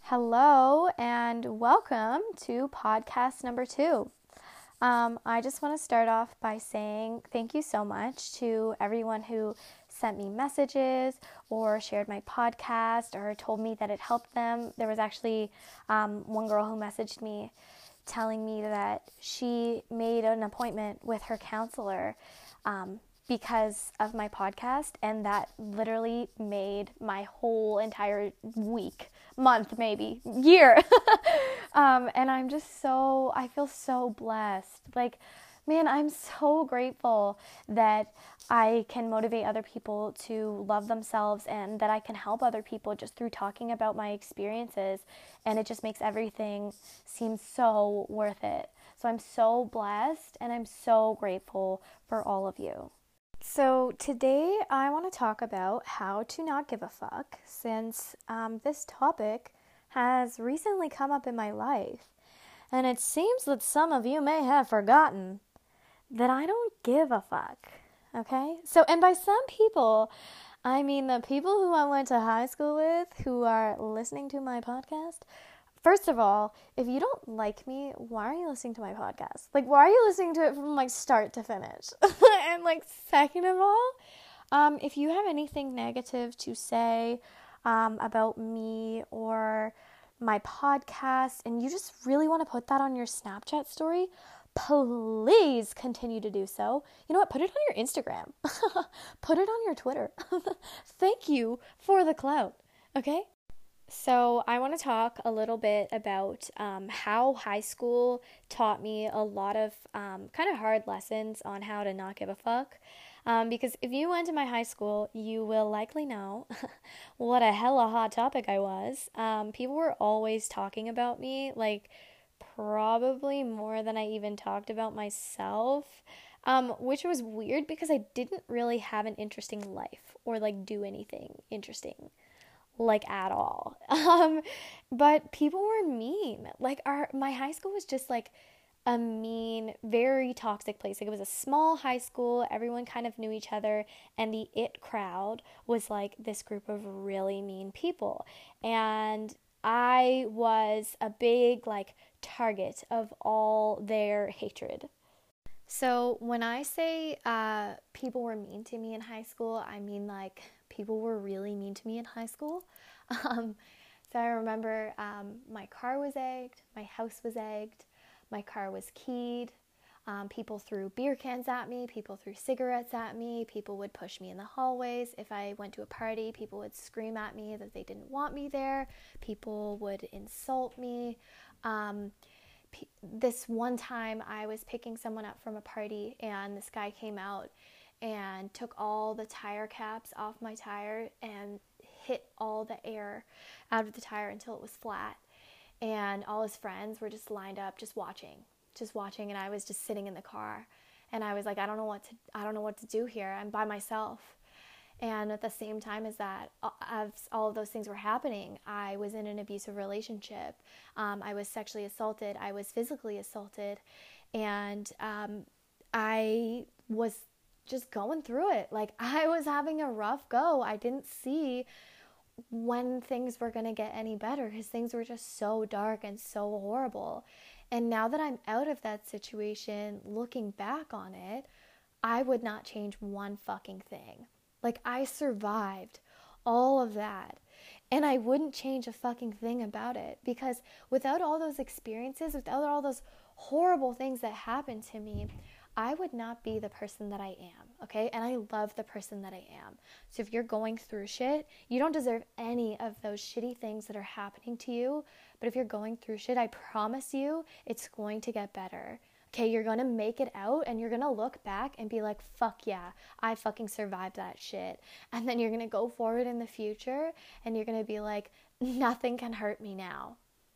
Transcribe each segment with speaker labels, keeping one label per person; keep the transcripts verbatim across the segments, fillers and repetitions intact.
Speaker 1: Hello and welcome to podcast number two. Um, I just want to start off by saying thank you so much to everyone who sent me messages or shared my podcast or told me that it helped them. There was actually um, one girl who messaged me telling me that she made an appointment with her counselor um, because of my podcast, and that literally made my whole entire week, month, maybe year. um, and I'm just so, I feel so blessed. Like, man, I'm so grateful that I can motivate other people to love themselves and that I can help other people just through talking about my experiences. And it just makes everything seem so worth it. So I'm so blessed and I'm so grateful for all of you. So today I want to talk about how to not give a fuck, since um, this topic has recently come up in my life. And it seems that some of you may have forgotten that I don't give a fuck, okay? So, and by some people, I mean the people who I went to high school with who are listening to my podcast. First of all, if you don't like me, why are you listening to my podcast? Like, why are you listening to it from, like, start to finish? And, like, second of all, um, if you have anything negative to say um, about me or my podcast and you just really want to put that on your Snapchat story, please continue to do so. You know what? Put it on your Instagram. Put it on your Twitter. Thank you for the clout, okay? So I want to talk a little bit about um, how high school taught me a lot of um, kind of hard lessons on how to not give a fuck. Um, because if you went to my high school, you will likely know what a hella hot topic I was. Um, people were always talking about me, like probably more than I even talked about myself, um, which was weird because I didn't really have an interesting life or like do anything interesting. Like at all. Um, but people were mean. Like our, my high school was just like a mean, very toxic place. Like it was a small high school. Everyone kind of knew each other. And the it crowd was like this group of really mean people. And I was a big like target of all their hatred. So when I say uh, people were mean to me in high school, I mean like people were really mean to me in high school. Um, so I remember um, my car was egged, my house was egged, my car was keyed. Um, people threw beer cans at me, people threw cigarettes at me, people would push me in the hallways. If I went to a party, people would scream at me that they didn't want me there. People would insult me. Um, p- this one time I was picking someone up from a party and this guy came out and took all the tire caps off my tire and hit all the air out of the tire until it was flat. And all his friends were just lined up, just watching, just watching. And I was just sitting in the car and I was like, I don't know what to, I don't know what to do here. I'm by myself. And at the same time as that, as all of those things were happening, I was in an abusive relationship. Um, I was sexually assaulted. I was physically assaulted. And um, I was just going through it. Like I was having a rough go. I didn't see when things were going to get any better because things were just so dark and so horrible. And now that I'm out of that situation, looking back on it, I would not change one fucking thing. Like I survived all of that. And I wouldn't change a fucking thing about it because without all those experiences, without all those horrible things that happened to me, I would not be the person that I am, okay? And I love the person that I am. So if you're going through shit, you don't deserve any of those shitty things that are happening to you. But if you're going through shit, I promise you, it's going to get better. Okay, you're going to make it out and you're going to look back and be like, fuck yeah, I fucking survived that shit. And then you're going to go forward in the future and you're going to be like, nothing can hurt me now.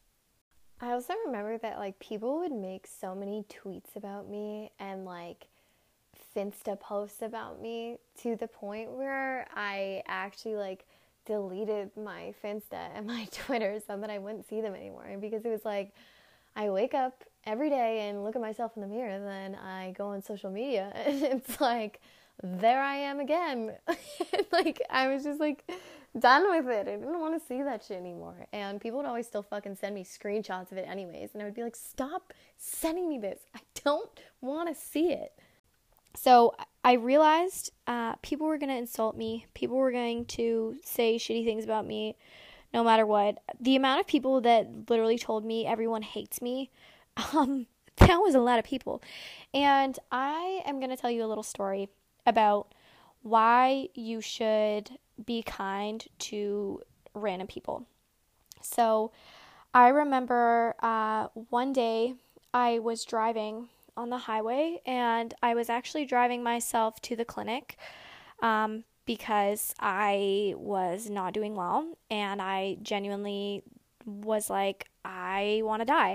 Speaker 1: I also remember that like people would make so many tweets about me and like Finsta posts about me to the point where I actually like deleted my Finsta and my Twitter so that I wouldn't see them anymore. And because it was like, I wake up every day and look at myself in the mirror, and then I go on social media and it's like, there I am again. Like I was just like done with it. I didn't want to see that shit anymore. And people would always still fucking send me screenshots of it anyways. And I would be like, stop sending me this. I don't want to see it. So I realized uh, people were going to insult me. People were going to say shitty things about me no matter what. The amount of people that literally told me everyone hates me, um, that was a lot of people. And I am going to tell you a little story about why you should be kind to random people. So I remember uh, one day I was driving on the highway, and I was actually driving myself to the clinic um, because I was not doing well, and I genuinely was like, I want to die.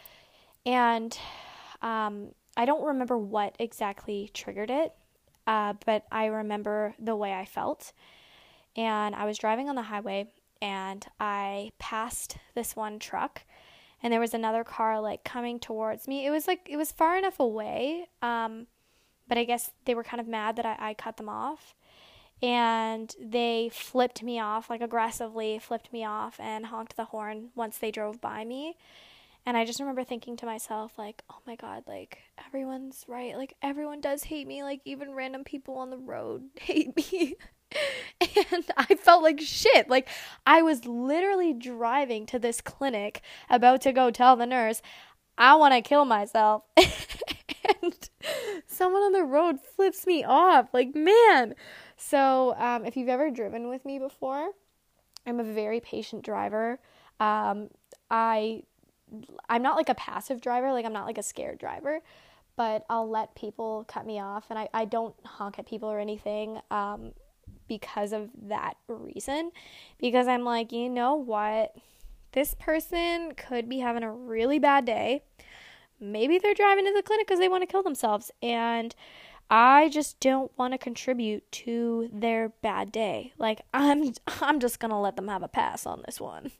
Speaker 1: And um, I don't remember what exactly triggered it, uh, but I remember the way I felt. And I was driving on the highway, and I passed this one truck, and there was another car like coming towards me. It was like, it was far enough away, um, but I guess they were kind of mad that I, I cut them off, and they flipped me off, like aggressively flipped me off and honked the horn once they drove by me. And I just remember thinking to myself, like, oh my God, like, everyone's right. Like, everyone does hate me. Like, even random people on the road hate me. And I felt like shit. Like, I was literally driving to this clinic, about to go tell the nurse, I want to kill myself. And someone on the road flips me off. Like, man. So, um, if you've ever driven with me before, I'm a very patient driver. Um, I... I'm not like a passive driver, like I'm not like a scared driver, but I'll let people cut me off, and I, I don't honk at people or anything um, because of that reason, because I'm like, you know what, this person could be having a really bad day. Maybe they're driving to the clinic because they want to kill themselves, and I just don't want to contribute to their bad day. Like, I'm, I'm just going to let them have a pass on this one.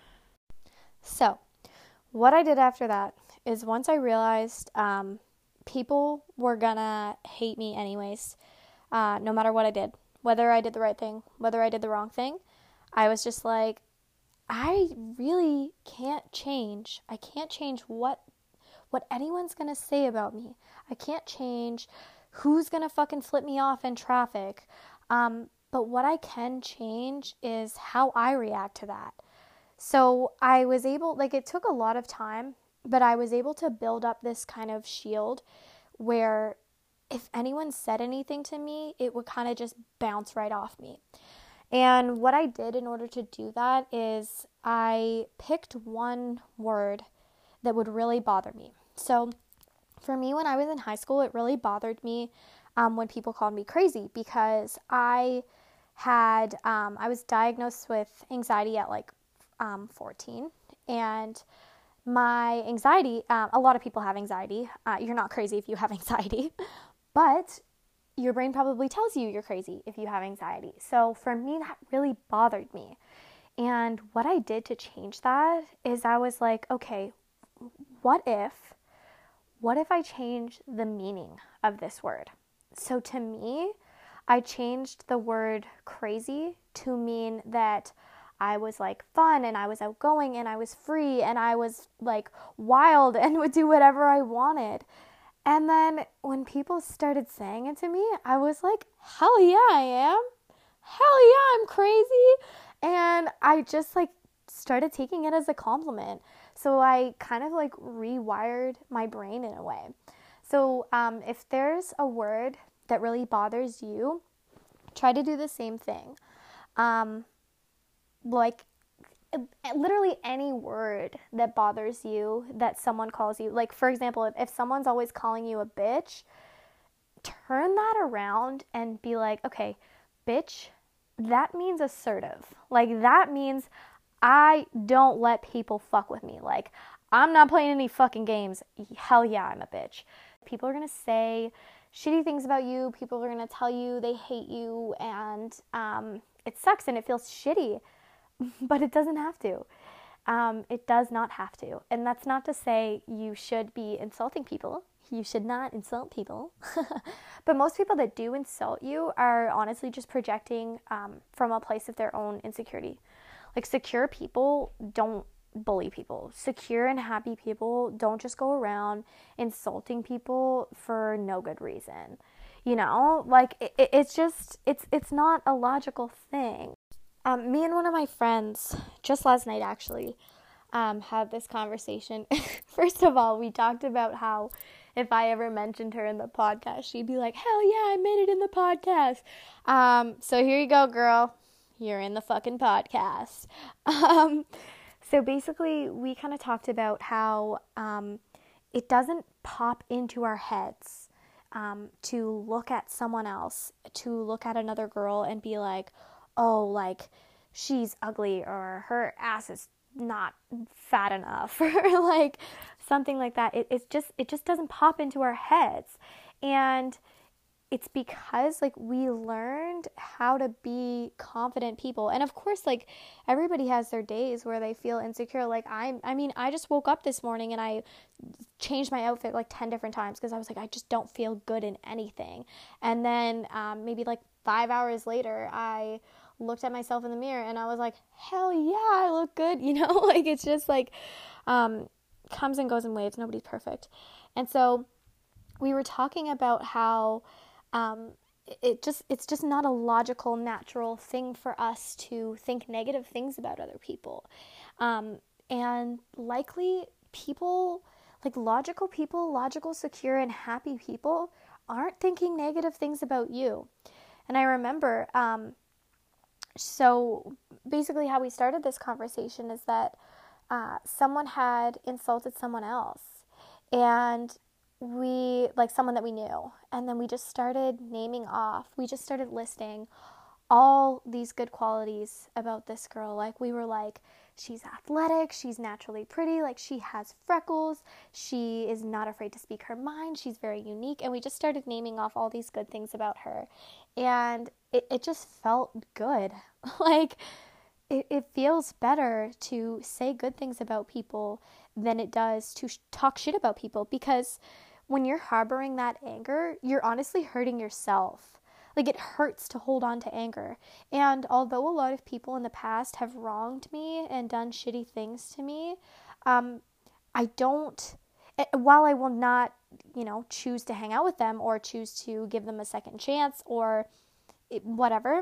Speaker 1: So, what I did after that is once I realized um, people were gonna hate me anyways, uh, no matter what I did, whether I did the right thing, whether I did the wrong thing, I was just like, I really can't change. I can't change what what anyone's gonna say about me. I can't change who's gonna fucking flip me off in traffic. Um, but what I can change is how I react to that. So I was able, like, it took a lot of time, but I was able to build up this kind of shield where if anyone said anything to me, it would kind of just bounce right off me. And what I did in order to do that is I picked one word that would really bother me. So for me, when I was in high school, it really bothered me um, when people called me crazy, because I had, um, I was diagnosed with anxiety at like Um, fourteen, and my anxiety, um, a lot of people have anxiety. Uh, you're not crazy if you have anxiety, but your brain probably tells you you're crazy if you have anxiety. So for me, that really bothered me. And what I did to change that is I was like, okay, what if, what if I change the meaning of this word? So to me, I changed the word crazy to mean that I was like fun, and I was outgoing, and I was free, and I was like wild and would do whatever I wanted. And then when people started saying it to me, I was like, hell yeah, I am. Hell yeah, I'm crazy. And I just like started taking it as a compliment. So I kind of like rewired my brain in a way. So um, if there's a word that really bothers you, try to do the same thing. Um, like literally any word that bothers you, that someone calls you, like for example, if, if someone's always calling you a bitch, turn that around and be like, okay, bitch, that means assertive. Like that means I don't let people fuck with me. Like I'm not playing any fucking games. Hell yeah, I'm a bitch. People are going to say shitty things about you. People are going to tell you they hate you, and um, it sucks and it feels shitty. But it doesn't have to. Um, it does not have to. And that's not to say you should be insulting people. you should not insult people. But most people that do insult you are honestly just projecting um, from a place of their own insecurity. Like, secure people don't bully people. Secure and happy people don't just go around insulting people for no good reason. You know, like it, it's just, it's it's not a logical thing. Um, me and one of my friends, just last night actually, um, had this conversation. First of all, we talked about how if I ever mentioned her in the podcast, she'd be like, hell yeah, I made it in the podcast. Um, so here you go, girl. You're in the fucking podcast. Um, so basically, we kind of talked about how um, it doesn't pop into our heads um, to look at someone else, to look at another girl and be like, oh, like, she's ugly, or her ass is not fat enough, or like something like that. It, it's just, it just doesn't pop into our heads. And it's because like we learned how to be confident people. And of course, like everybody has their days where they feel insecure. Like I, I mean, I just woke up this morning and I changed my outfit like ten different times because I was like, I just don't feel good in anything. And then um, maybe like five hours later, I looked at myself in the mirror and I was like, hell yeah, I look good. You know, like it's just like um, comes and goes in waves. Nobody's perfect. And so we were talking about how um, it just it's just not a logical, natural thing for us to think negative things about other people. Um, and likely people, like logical people, logical, secure, and happy people aren't thinking negative things about you. And I remember, um, so basically how we started this conversation is that uh, someone had insulted someone else, and we, like someone that we knew, and then we just started naming off, we just started listing all these good qualities about this girl. Like we were like, she's athletic, she's naturally pretty, like she has freckles, she is not afraid to speak her mind, she's very unique. And we just started naming off all these good things about her. And it, it just felt good. Like it, it feels better to say good things about people than it does to sh- talk shit about people. Because when you're harboring that anger, you're honestly hurting yourself. Like it hurts to hold on to anger. And although a lot of people in the past have wronged me and done shitty things to me, um, I don't, while I will not, you know, choose to hang out with them or choose to give them a second chance or whatever,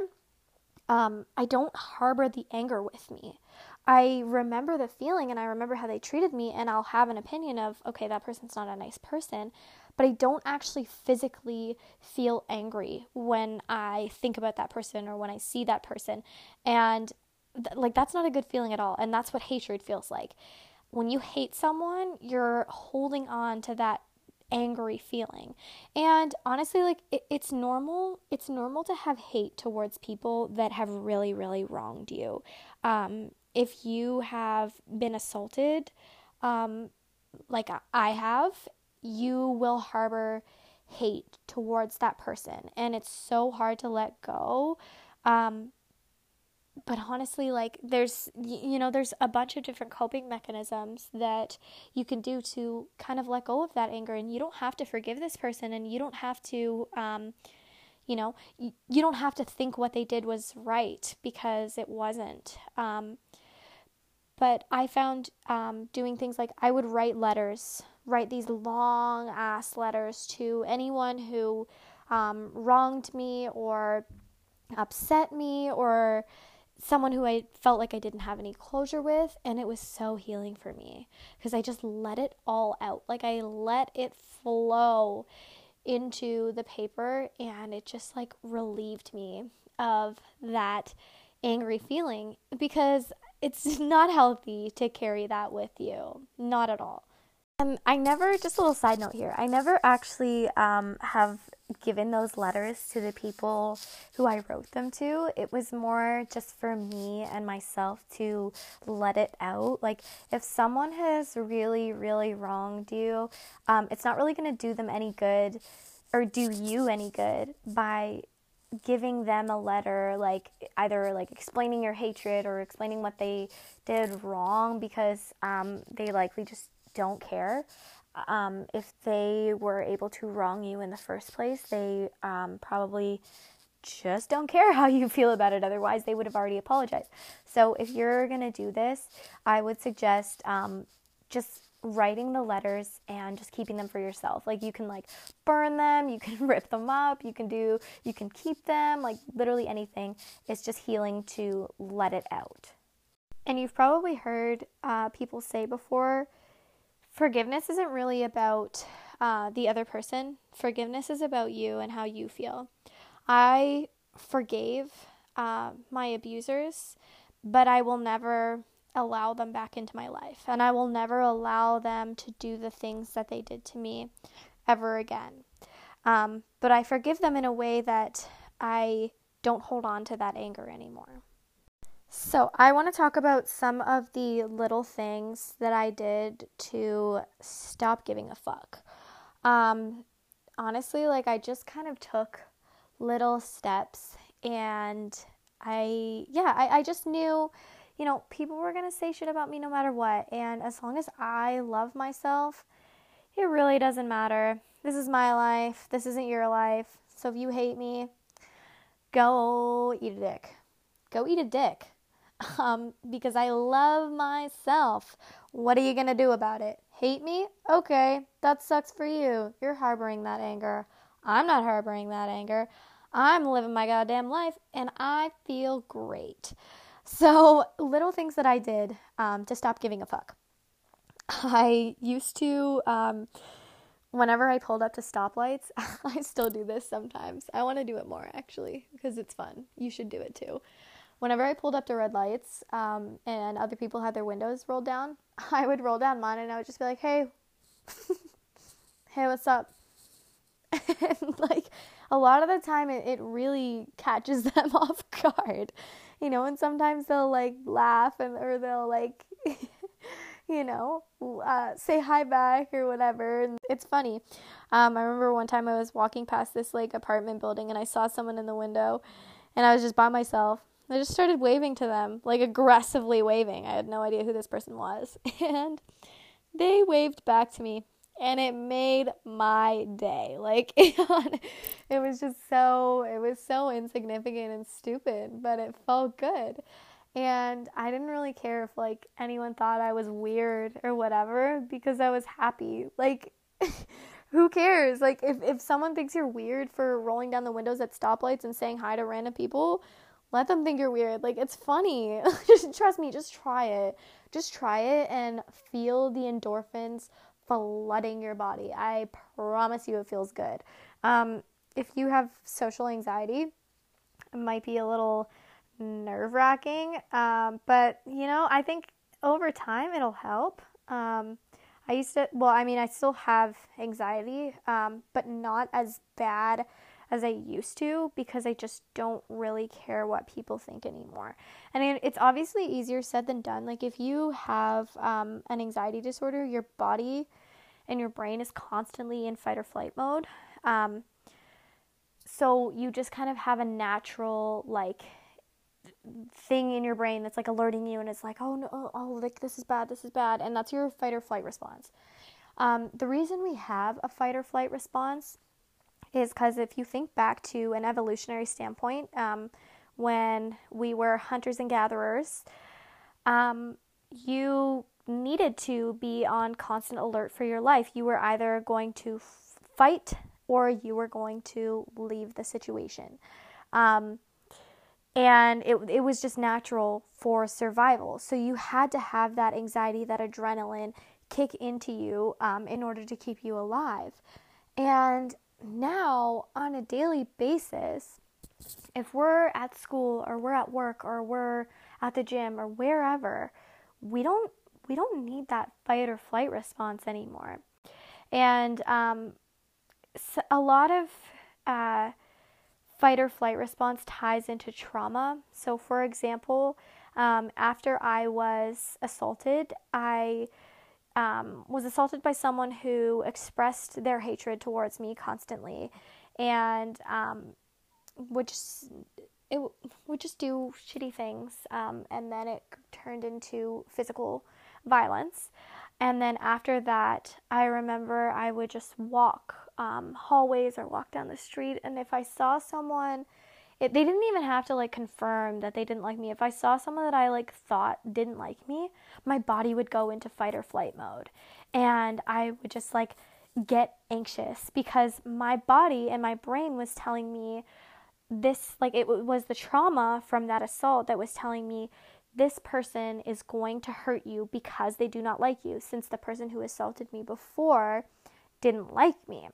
Speaker 1: um, I don't harbor the anger with me. I remember the feeling and I remember how they treated me, and I'll have an opinion of, okay, that person's not a nice person, but I don't actually physically feel angry when I think about that person or when I see that person. And th- like, that's not a good feeling at all. And that's what hatred feels like. When you hate someone, you're holding on to that angry feeling. And honestly, like it, it's normal. It's normal to have hate towards people that have really, really wronged you. Um, if you have been assaulted, um, like I have, you will harbor hate towards that person, and it's so hard to let go. Um, but honestly, like there's, you know, there's a bunch of different coping mechanisms that you can do to kind of let go of that anger, and you don't have to forgive this person, and you don't have to, um, you know, you, you don't have to think what they did was right, because it wasn't. Um, But I found um, doing things like I would write letters, write these long ass letters to anyone who um, wronged me or upset me, or someone who I felt like I didn't have any closure with. And it was so healing for me because I just let it all out. Like I let it flow into the paper, and it just like relieved me of that angry feeling, because it's not healthy to carry that with you. Not at all. And I never, just a little side note here, I never actually um, have given those letters to the people who I wrote them to. It was more just for me and myself to let it out. Like, if someone has really, really wronged you, um, it's not really going to do them any good or do you any good by giving them a letter, like either like explaining your hatred or explaining what they did wrong, because um, they likely just don't care. um, if they were able to wrong you in the first place, they um, probably just don't care how you feel about it. Otherwise, they would have already apologized. So if you're going to do this, I would suggest um, just writing the letters and just keeping them for yourself. Like, you can like burn them, you can rip them up, you can do, you can keep them, like literally anything. It's just healing to let it out. And you've probably heard uh, people say before, forgiveness isn't really about uh, the other person. Forgiveness is about you and how you feel. I forgave uh, my abusers, but I will never allow them back into my life. And I will never allow them to do the things that they did to me ever again. Um, but I forgive them in a way that I don't hold on to that anger anymore. So I want to talk about some of the little things that I did to stop giving a fuck. Um, honestly, like I just kind of took little steps, and I, yeah, I, I just knew, you know, people were going to say shit about me no matter what. And as long as I love myself, it really doesn't matter. This is my life. This isn't your life. So if you hate me, go eat a dick. Go eat a dick. Um, because I love myself. What are you going to do about it? Hate me? Okay, that sucks for you. You're harboring that anger. I'm not harboring that anger. I'm living my goddamn life, and I feel great. So, little things that I did um, to stop giving a fuck. I used to, um, whenever I pulled up to stoplights, I still do this sometimes. I want to do it more, actually, because it's fun. You should do it, too. Whenever I pulled up to red lights um, and other people had their windows rolled down, I would roll down mine, and I would just be like, hey, hey, what's up? And like a lot of the time it, it really catches them off guard, you know, and sometimes they'll like laugh and or they'll like, you know, uh, say hi back or whatever. And it's funny. Um, I remember one time I was walking past this like apartment building and I saw someone in the window and I was just by myself. I just started waving to them, like aggressively waving. I had no idea who this person was. And they waved back to me. And it made my day. Like, it was just so, it was so insignificant and stupid, but it felt good. And I didn't really care if, like, anyone thought I was weird or whatever, because I was happy. Like, who cares? Like, if, if someone thinks you're weird for rolling down the windows at stoplights and saying hi to random people, let them think you're weird. Like, it's funny. Just trust me, just try it. Just try it and feel the endorphins flooding your body. I promise you it feels good. Um, if you have social anxiety, it might be a little nerve-wracking, um, but, you know, I think over time it'll help. Um, I used to, well, I mean, I still have anxiety, um, but not as bad as I used to, because I just don't really care what people think anymore. And it's obviously easier said than done. Like, if you have um, an anxiety disorder, your body and your brain is constantly in fight or flight mode. Um, so you just kind of have a natural, like, thing in your brain that's, like, alerting you, and it's like, oh, no, oh, oh like, this is bad, this is bad, and that's your fight or flight response. Um, the reason we have a fight or flight response is because if you think back to an evolutionary standpoint, um, when we were hunters and gatherers, um, you needed to be on constant alert for your life. You were either going to f- fight or you were going to leave the situation. Um, and it it was just natural for survival. So you had to have that anxiety, that adrenaline kick into you um, in order to keep you alive. And now, on a daily basis, if we're at school or we're at work or we're at the gym or wherever, we don't we don't need that fight or flight response anymore. And um, so a lot of uh, fight or flight response ties into trauma. So, for example, um, after I was assaulted, I Um, was assaulted by someone who expressed their hatred towards me constantly, and um, would just it would just do shitty things, um, and then it turned into physical violence. And then after that, I remember I would just walk um, hallways or walk down the street. And if I saw someone, it, they didn't even have to like confirm that they didn't like me. If I saw someone that I like thought didn't like me, my body would go into fight or flight mode. And I would just like get anxious because my body and my brain was telling me this, like it was the trauma from that assault that was telling me this person is going to hurt you because they do not like you, since the person who assaulted me before didn't like me.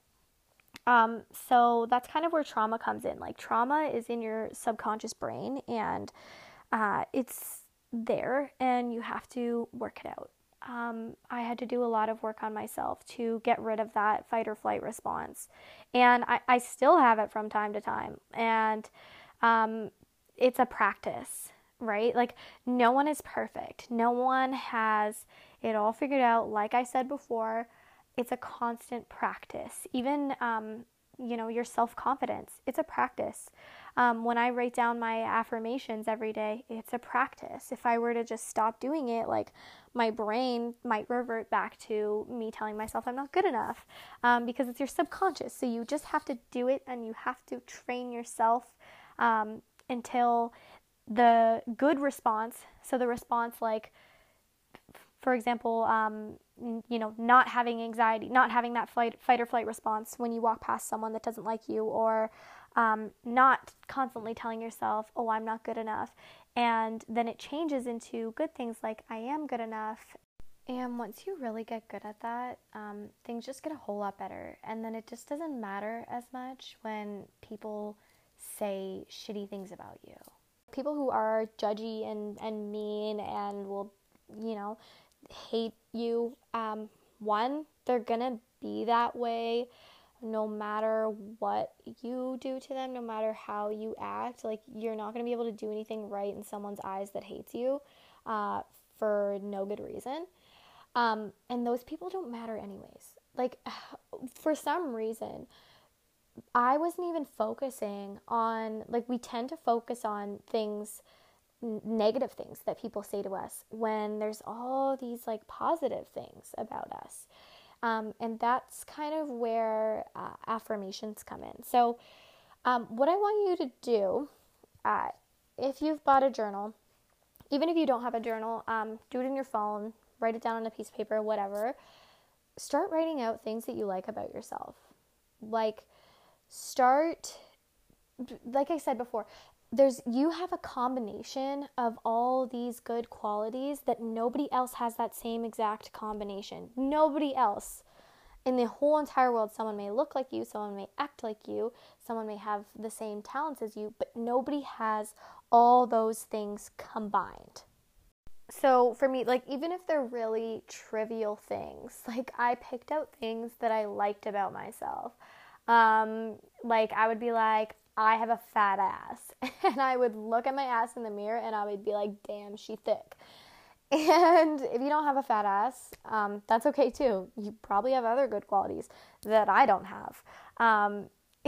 Speaker 1: Um, so that's kind of where trauma comes in. Like trauma is in your subconscious brain, and uh, it's there and you have to work it out. Um, I had to do a lot of work on myself to get rid of that fight or flight response. And I, I still have it from time to time. And um, it's a practice, right? Like no one is perfect. No one has it all figured out. Like I said before, it's a constant practice. Even, um, you know, your self-confidence, it's a practice. Um, when I write down my affirmations every day, it's a practice. If I were to just stop doing it, like my brain might revert back to me telling myself I'm not good enough, um, because it's your subconscious. So you just have to do it, and you have to train yourself um, until the good response, so the response like, for example, um, you know, not having anxiety, not having that flight, fight or flight response when you walk past someone that doesn't like you, or um, not constantly telling yourself, oh, I'm not good enough. And then it changes into good things like, I am good enough. And once you really get good at that, um, things just get a whole lot better. And then it just doesn't matter as much when people say shitty things about you. People who are judgy and, and mean and will, you know, hate you, um, one, they're gonna be that way no matter what you do to them, no matter how you act. Like, you're not gonna be able to do anything right in someone's eyes that hates you uh, for no good reason. Um, and those people don't matter anyways. Like, for some reason, I wasn't even focusing on, like, we tend to focus on things, n- negative things that people say to us, when there's all these, like, positive things about us. Um, and that's kind of where uh, affirmations come in. So um, what I want you to do, uh, if you've bought a journal, even if you don't have a journal, um, do it in your phone, write it down on a piece of paper, whatever. Start writing out things that you like about yourself. Like, start, like I said before, there's, you have a combination of all these good qualities that nobody else has that same exact combination. Nobody else in the whole entire world. Someone may look like you, someone may act like you, someone may have the same talents as you, but nobody has all those things combined. So for me, like, even if they're really trivial things, like, I picked out things that I liked about myself. Um, like, I would be like, I have a fat ass. And I would look at my ass in the mirror and I would be like, damn, she thick. And if you don't have a fat ass, um, that's okay too. You probably have other good qualities that I don't have. Um,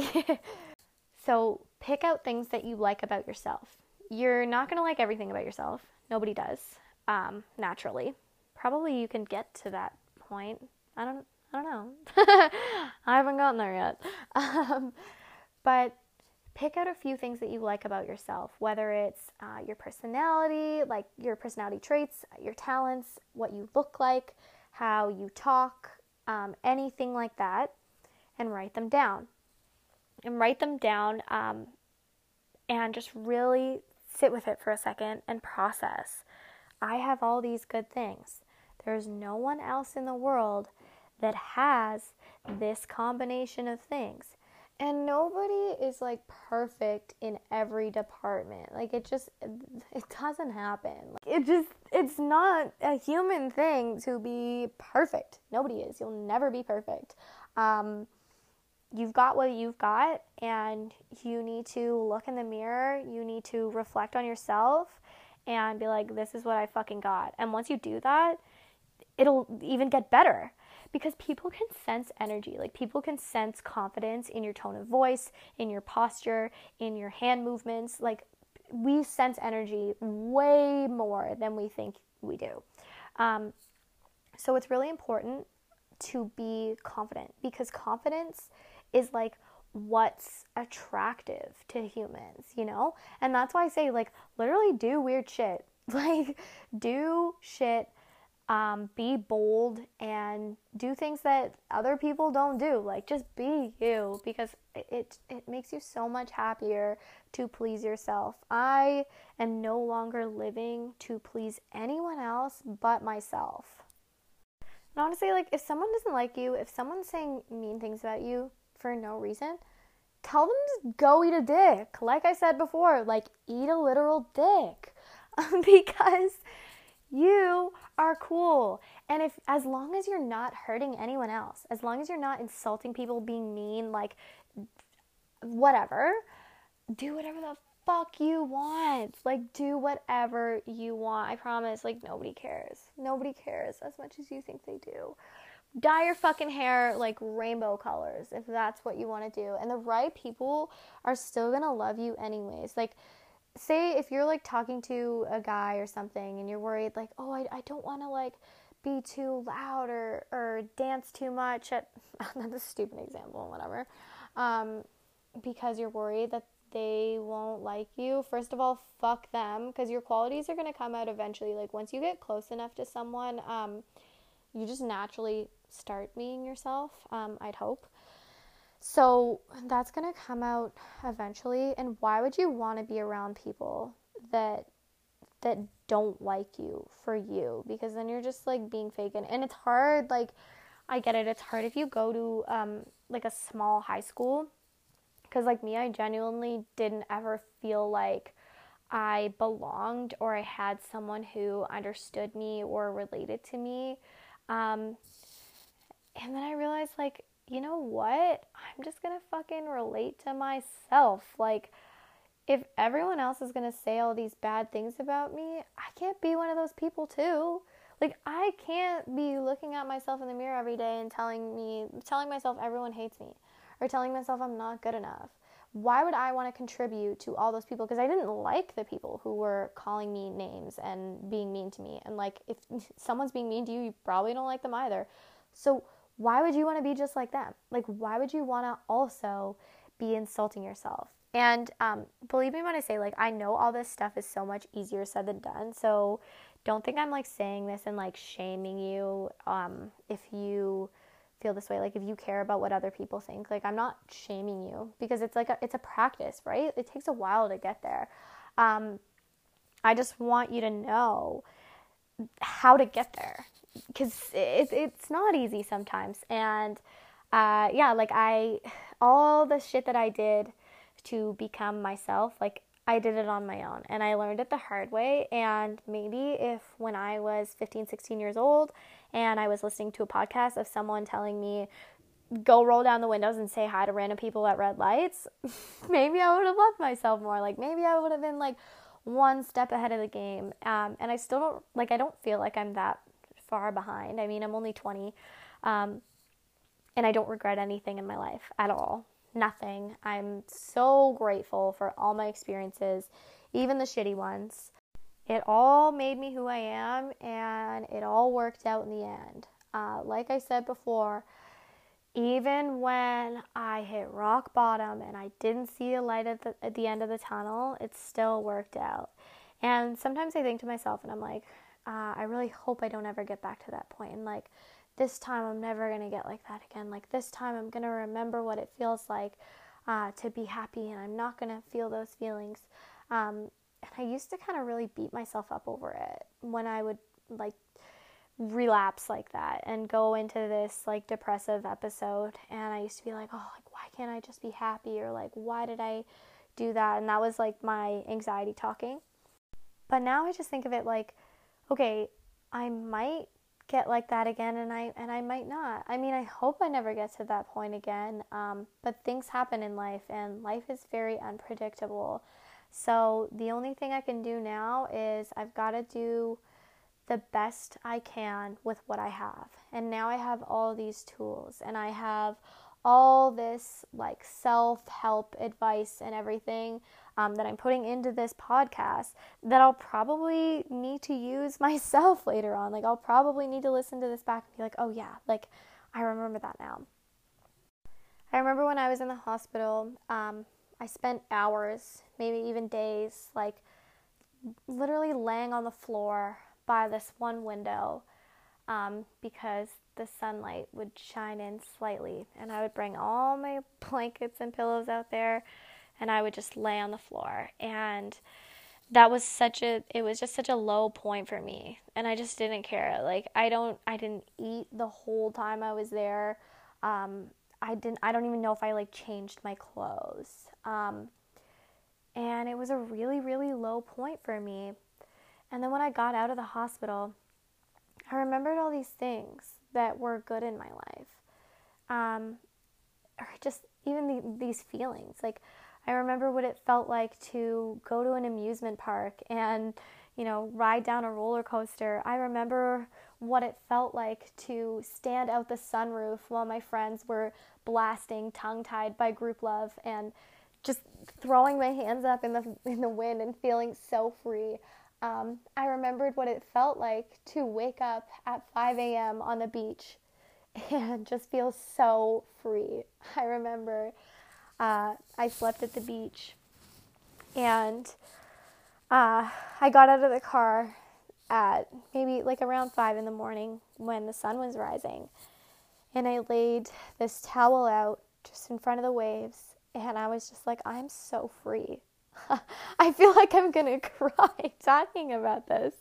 Speaker 1: so pick out things that you like about yourself. You're not going to like everything about yourself. Nobody does, um, naturally. Probably you can get to that point. I don't, I don't know. I haven't gotten there yet. Um, but pick out a few things that you like about yourself, whether it's uh, your personality, like your personality traits, your talents, what you look like, how you talk, um, anything like that, and write them down. And write them down um, and just really sit with it for a second and process. I have all these good things. There's no one else in the world that has this combination of things. And nobody is, like, perfect in every department. Like, it just, it doesn't happen. Like, it just, it's not a human thing to be perfect. Nobody is. You'll never be perfect. Um, you've got what you've got, and you need to look in the mirror. You need to reflect on yourself and be like, this is what I fucking got. And once you do that, it'll even get better. Because people can sense energy. Like, people can sense confidence in your tone of voice, in your posture, in your hand movements. Like, we sense energy way more than we think we do. Um, So it's really important to be confident, because confidence is like what's attractive to humans, you know? And that's why I say, like, literally do weird shit. Like, do shit, um, be bold, and do things that other people don't do. Like, just be you, because it it makes you so much happier to please yourself. I am no longer living to please anyone else but myself. And honestly, like, if someone doesn't like you, if someone's saying mean things about you for no reason, tell them to go eat a dick. Like I said before, like, eat a literal dick. Because you are cool. And if, as long as you're not hurting anyone else, as long as you're not insulting people, being mean, like, whatever, do whatever the fuck you want. Like, do whatever you want. I promise, like, nobody cares. Nobody cares as much as you think they do. Dye your fucking hair like rainbow colors if that's what you want to do. And the right people are still gonna love you anyways. Like, say if you're like talking to a guy or something and you're worried, like, oh, I, I don't want to like be too loud or, or dance too much at, that's a stupid example, whatever, um, because you're worried that they won't like you. First of all, fuck them, because your qualities are going to come out eventually. Like, once you get close enough to someone, um, you just naturally start being yourself, um, I'd hope. So that's going to come out eventually. And why would you want to be around people that that don't like you for you? Because then you're just like being fake. And, and it's hard. Like, I get it. It's hard if you go to um, like a small high school. Because like me, I genuinely didn't ever feel like I belonged or I had someone who understood me or related to me. Um, and then I realized, like, you know what? I'm just going to fucking relate to myself. Like, if everyone else is going to say all these bad things about me, I can't be one of those people too. Like, I can't be looking at myself in the mirror every day and telling me, telling myself everyone hates me, or telling myself I'm not good enough. Why would I want to contribute to all those people? Because I didn't like the people who were calling me names and being mean to me. And like, if someone's being mean to you, you probably don't like them either. So why would you want to be just like them? Like, why would you want to also be insulting yourself? And um, believe me when I say, like, I know all this stuff is so much easier said than done. So don't think I'm like saying this and like shaming you um, if you feel this way. Like, if you care about what other people think, like, I'm not shaming you, because it's like a, it's a practice, right? It takes a while to get there. Um, I just want you to know how to get there, because it, it's not easy sometimes. And uh, yeah, like I, all the shit that I did to become myself, like I did it on my own, and I learned it the hard way. And maybe if when I was fifteen, sixteen years old and I was listening to a podcast of someone telling me, go roll down the windows and say hi to random people at red lights, maybe I would have loved myself more. Like, maybe I would have been like one step ahead of the game. Um, and I still don't, like, I don't feel like I'm that far behind. I mean, I'm only twenty, um, and I don't regret anything in my life at all. Nothing. I'm so grateful for all my experiences, even the shitty ones. It all made me who I am, and it all worked out in the end. Uh, like I said before, even when I hit rock bottom and I didn't see a light at the, at the end of the tunnel, it still worked out. And sometimes I think to myself, and I'm like, uh, I really hope I don't ever get back to that point. And like, this time I'm never going to get like that again. Like, this time I'm going to remember what it feels like uh, to be happy, and I'm not going to feel those feelings. Um, and I used to kind of really beat myself up over it when I would like relapse like that and go into this like depressive episode. And I used to be like, oh, like, why can't I just be happy? Or like, why did I do that? And that was like my anxiety talking. But now I just think of it like, okay, I might get like that again, and I and I might not. I mean, I hope I never get to that point again. Um, but things happen in life, and life is very unpredictable. So the only thing I can do now is I've got to do the best I can with what I have. And now I have all these tools, and I have all this like self-help advice and everything um, that I'm putting into this podcast that I'll probably need to use myself later on. Like I'll probably need to listen to this back and be like, oh yeah, like I remember that now. I remember when I was in the hospital, um, I spent hours, maybe even days, like literally laying on the floor by this one window um, because the sunlight would shine in slightly, and I would bring all my blankets and pillows out there, and I would just lay on the floor. And that was such a, it was just such a low point for me, and I just didn't care. Like I don't, I didn't eat the whole time I was there. Um, I didn't, I don't even know if I like changed my clothes. Um, and it was a really, really low point for me. And then when I got out of the hospital, I remembered all these things that were good in my life. Um, or just even the, these feelings. Like I remember what it felt like to go to an amusement park and, you know, ride down a roller coaster. I remember what it felt like to stand out the sunroof while my friends were blasting Tongue-Tied by Grouplove and just throwing my hands up in the in the wind and feeling so free. Um, I remembered what it felt like to wake up at five a.m. on the beach and just feel so free. I remember uh, I slept at the beach, and uh, I got out of the car at maybe like around five in the morning when the sun was rising, and I laid this towel out just in front of the waves, and I was just like, I'm so free. I feel like I'm going to cry talking about this.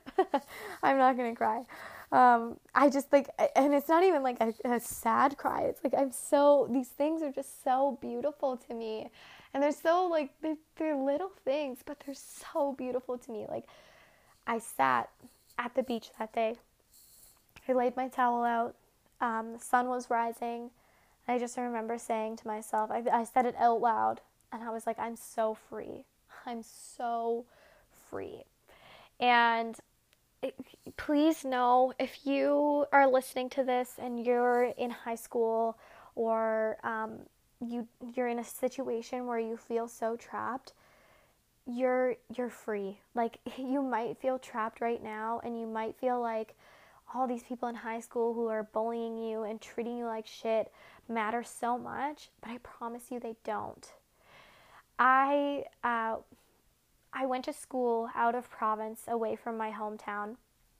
Speaker 1: I'm not going to cry. Um, I just like, and it's not even like a, a sad cry. It's like, I'm so, these things are just so beautiful to me. And they're so like, they're, they're little things, but they're so beautiful to me. Like I sat at the beach that day. I laid my towel out. Um, the sun was rising. I just remember saying to myself, I, I said it out loud, and I was like, I'm so free. I'm so free. And it, please know, if you are listening to this and you're in high school or um, you, you're in a situation where you feel so trapped, you're you're free. Like, you might feel trapped right now, and you might feel like all these people in high school who are bullying you and treating you like shit matter so much, but I promise you they don't. I uh, I went to school out of province, away from my hometown,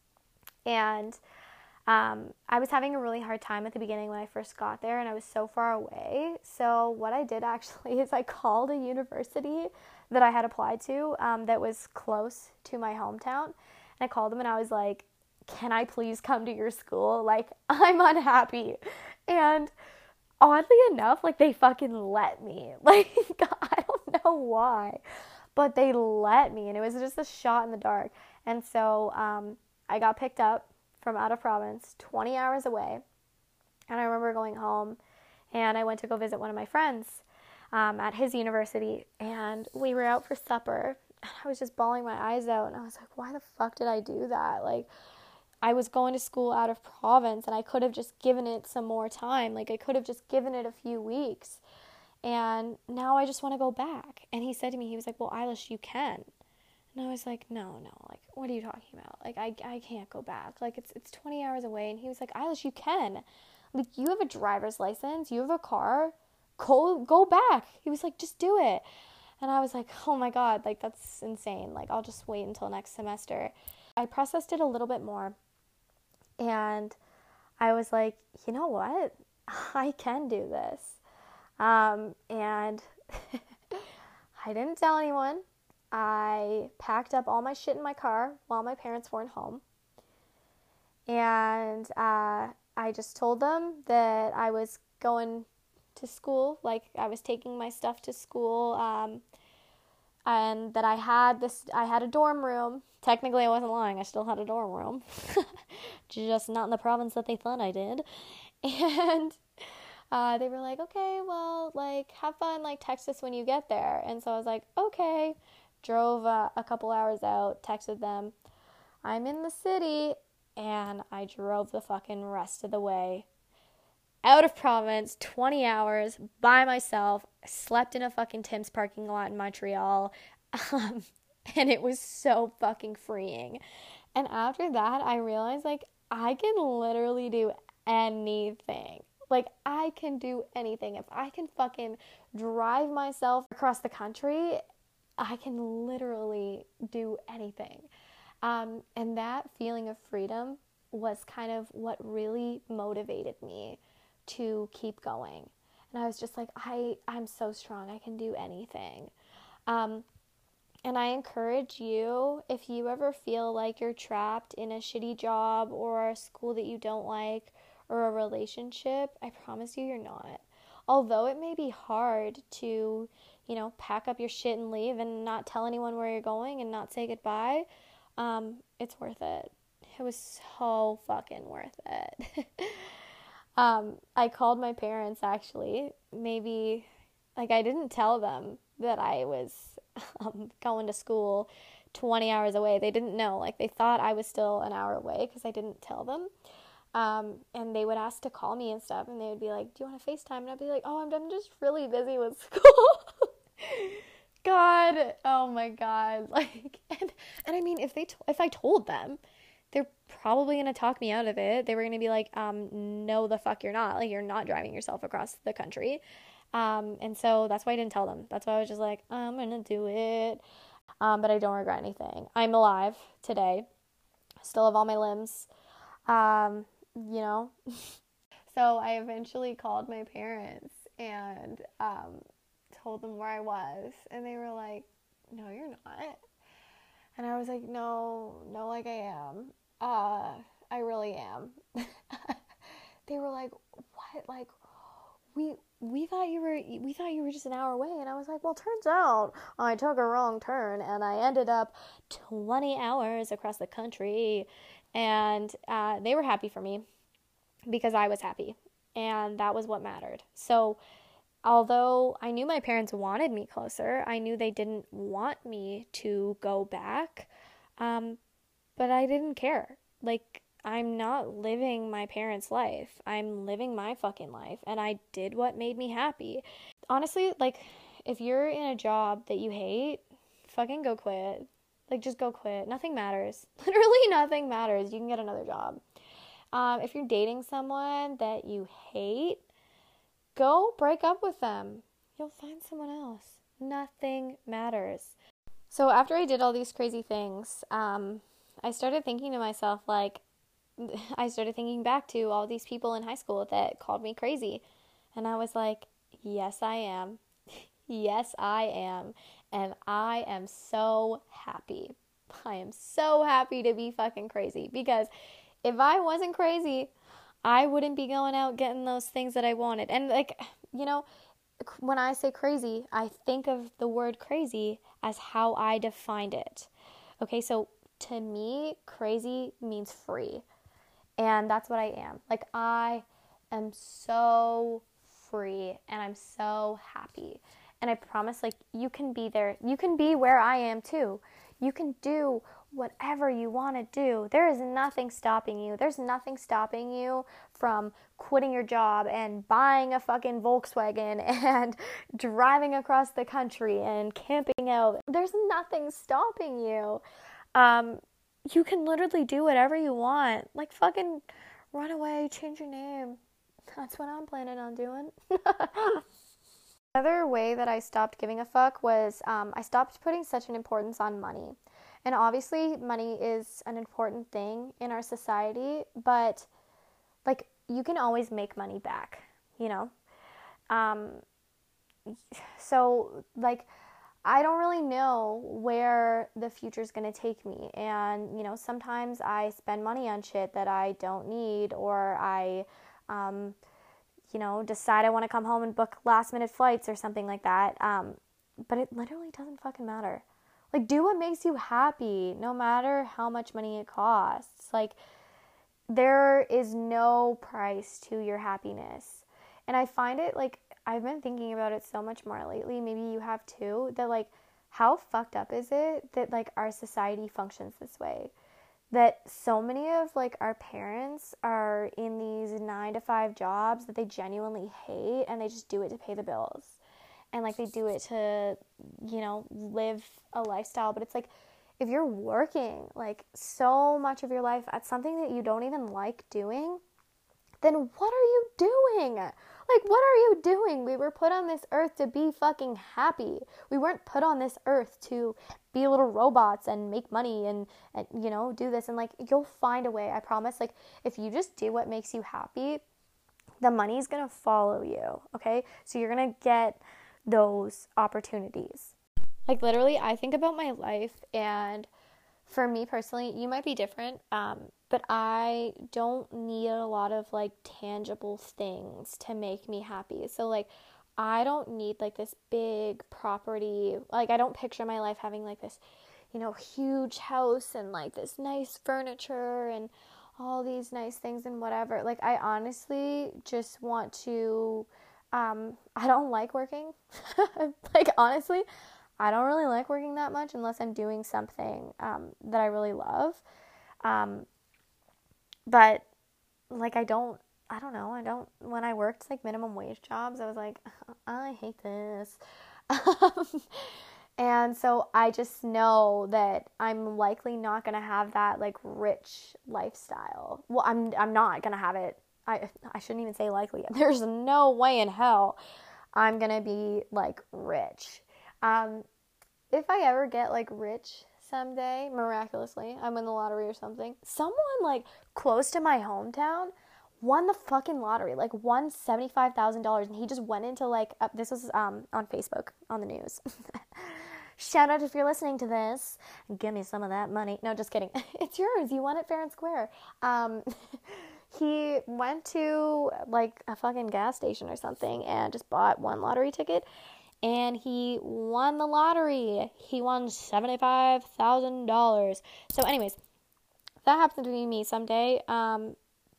Speaker 1: and um, I was having a really hard time at the beginning when I first got there, and I was so far away. So what I did actually is I called a university that I had applied to um, that was close to my hometown, and I called them and I was like, can I please come to your school? Like, I'm unhappy. And oddly enough, like, they fucking let me. Like, I don't know why, but they let me, and it was just a shot in the dark. And so um, I got picked up from out of province, twenty hours away, and I remember going home, and I went to go visit one of my friends um, at his university, and we were out for supper, and I was just bawling my eyes out, and I was like, why the fuck did I do that? Like, I was going to school out of province, and I could have just given it some more time. Like, I could have just given it a few weeks. And now I just want to go back. And he said to me, he was like, well, Eilish, you can. And I was like, no, no, like, what are you talking about? Like, I, I can't go back. Like, it's it's twenty hours away. And he was like, Eilish, you can. Like, you have a driver's license. You have a car. Go, go back. He was like, just do it. And I was like, oh my God, like, that's insane. Like, I'll just wait until next semester. I processed it a little bit more. And I was like, you know what? I can do this. Um, and I didn't tell anyone. I packed up all my shit in my car while my parents weren't home. And uh, I just told them that I was going to school, like I was taking my stuff to school, um, and that I had this, I had a dorm room. Technically, I wasn't lying. I still had a dorm room. Just not in the province that they thought I did. And uh, they were like, okay, well, like, have fun, like, text us when you get there. And so I was like, okay. Drove uh, a couple hours out, texted them, I'm in the city, and I drove the fucking rest of the way. out of province, twenty hours by myself. I slept in a fucking Tim's parking lot in Montreal. Um, and it was so fucking freeing. And after that, I realized, like, I can literally do anything. Like, I can do anything. If I can fucking drive myself across the country, I can literally do anything. Um, and that feeling of freedom was kind of what really motivated me to keep going. And I was just like, I, I'm so strong. I can do anything. Um, and I encourage you, if you ever feel like you're trapped in a shitty job or a school that you don't like or a relationship, I promise you you're not. Although it may be hard to, you know, pack up your shit and leave and not tell anyone where you're going and not say goodbye, um, it's worth it. It was so fucking worth it. um, I called my parents, actually. Maybe, like, I didn't tell them that I was um, going to school twenty hours away. They didn't know. Like, they thought I was still an hour away because I didn't tell them. Um, and they would ask to call me and stuff, and they would be like, do you want to FaceTime? And I'd be like, oh, I'm, I'm just really busy with school. God, oh my God. Like, and, and I mean, if they, t- if I told them, they're probably going to talk me out of it. They were going to be like, um, no, the fuck you're not. Like, you're not driving yourself across the country. Um, and so that's why I didn't tell them. That's why I was just like, I'm going to do it. Um, but I don't regret anything. I'm alive today. Still have all my limbs. Um, you know, so I eventually called my parents and, um, told them where I was, and they were like, no, you're not. And I was like, no, no, like I am. Uh, I really am. They were like, what? Like, we, we thought you were, we thought you were just an hour away. And I was like, well, turns out I took a wrong turn and I ended up twenty hours across the country. And, uh, they were happy for me because I was happy, and that was what mattered. So, although I knew my parents wanted me closer, I knew they didn't want me to go back, um, but I didn't care. Like, I'm not living my parents' life. I'm living my fucking life, and I did what made me happy. Honestly, like, if you're in a job that you hate, fucking go quit. Like, just go quit. Nothing matters. Literally nothing matters. You can get another job. Um, if you're dating someone that you hate, go break up with them. You'll find someone else. Nothing matters. So after I did all these crazy things, um, I started thinking to myself, like, I started thinking back to all these people in high school that called me crazy. And I was like, yes, I am. Yes, I am. And I am so happy. I am so happy to be fucking crazy, because if I wasn't crazy, I wouldn't be going out getting those things that I wanted. And, like, you know, when I say crazy, I think of the word crazy as how I defined it. Okay, so to me, crazy means free. And that's what I am. Like, I am so free and I'm so happy. And I promise, like, you can be there. You can be where I am too. You can do whatever you want to do. There is nothing stopping you. There's nothing stopping you from quitting your job and buying a fucking Volkswagen and driving across the country and camping out. There's nothing stopping you. Um, you can literally do whatever you want. Like, fucking run away, change your name. That's what I'm planning on doing. Another way that I stopped giving a fuck was um, I stopped putting such an importance on money. And obviously, money is an important thing in our society, but, like, you can always make money back, you know? Um, so, like, I don't really know where the future's going to take me. And, you know, sometimes I spend money on shit that I don't need, or I, um, you know, decide I want to come home and book last minute flights or something like that. Um, but it literally doesn't fucking matter. Like, do what makes you happy, no matter how much money it costs. Like, there is no price to your happiness. And I find it, like, I've been thinking about it so much more lately, maybe you have too, that, like, how fucked up is it that, like, our society functions this way? that so many of like our parents are in these nine to five jobs that they genuinely hate, and they just do it to pay the bills, and like they do it to, you know, live a lifestyle. But it's like, if you're working like so much of your life at something that you don't even like doing, then what are you doing? Like, what are you doing? We were put on this earth to be fucking happy. We weren't put on this earth to be little robots and make money and, and, you know, do this. And, like, you'll find a way, I promise. Like, if you just do what makes you happy, the money's going to follow you, okay? So you're going to get those opportunities. Like, literally, I think about my life, and for me personally, you might be different, um, but I don't need a lot of, like, tangible things to make me happy. So, like, I don't need, like, this big property. Like, I don't picture my life having, like, this, you know, huge house and, like, this nice furniture and all these nice things and whatever. Like, I honestly just want to, um, I don't like working. Like, honestly, I don't really like working that much unless I'm doing something um, that I really love. Um, but, like, I don't, I don't know, I don't, when I worked, like, minimum wage jobs, I was like, I hate this. And so I just know that I'm likely not going to have that, like, rich lifestyle. Well, I'm I'm not going to have it. I I shouldn't even say likely. There's no way in hell I'm going to be, like, rich. Um, if I ever get, like, rich someday, miraculously, I win the lottery or something, someone, like, close to my hometown won the fucking lottery, like, won seventy-five thousand dollars, and he just went into, like, uh, this was um on Facebook, on the news. Shout out if you're listening to this, give me some of that money. No, just kidding. It's yours. You won it fair and square. Um, he went to, like, a fucking gas station or something and just bought one lottery ticket, and he won the lottery. He won seventy-five thousand dollars. So anyways, if that happens to be me someday, um,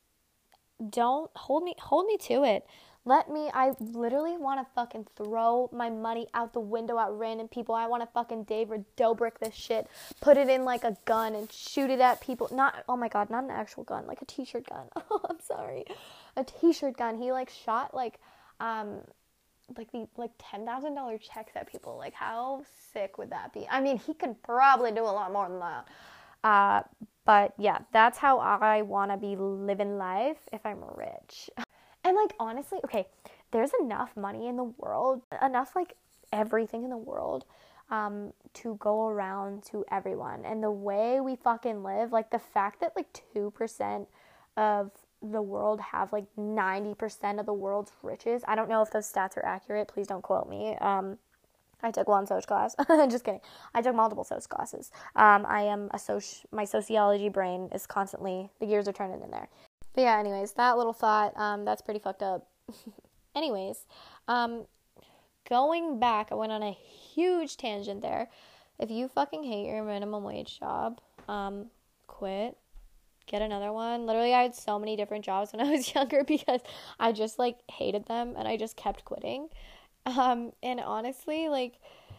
Speaker 1: don't hold me, hold me to it. Let me, I literally want to fucking throw my money out the window at random people. I want to fucking David Dobrik this shit, put it in like a gun and shoot it at people. Not, oh my God, not an actual gun, like a t-shirt gun. Oh, I'm sorry. A t-shirt gun. He like shot like, um, like the, like ten thousand dollars checks at people. Like, how sick would that be? I mean, he could probably do a lot more than that. Uh, but yeah, that's how I want to be living life if I'm rich. And, like, honestly, okay, there's enough money in the world, enough, like, everything in the world um, to go around to everyone. And the way we fucking live, like, the fact that, like, two percent of the world have, like, ninety percent of the world's riches. I don't know if those stats are accurate. Please don't quote me. Um, I took one soc class. Just kidding. I took multiple soc classes. Um, I am a soc, my sociology brain is constantly, the gears are turning in there. But yeah, anyways, that little thought, um, that's pretty fucked up. Anyways, um, going back, I went on a huge tangent there. If you fucking hate your minimum wage job, um, quit, get another one. Literally, I had so many different jobs when I was younger because I just, like, hated them, and I just kept quitting. Um, and honestly, like,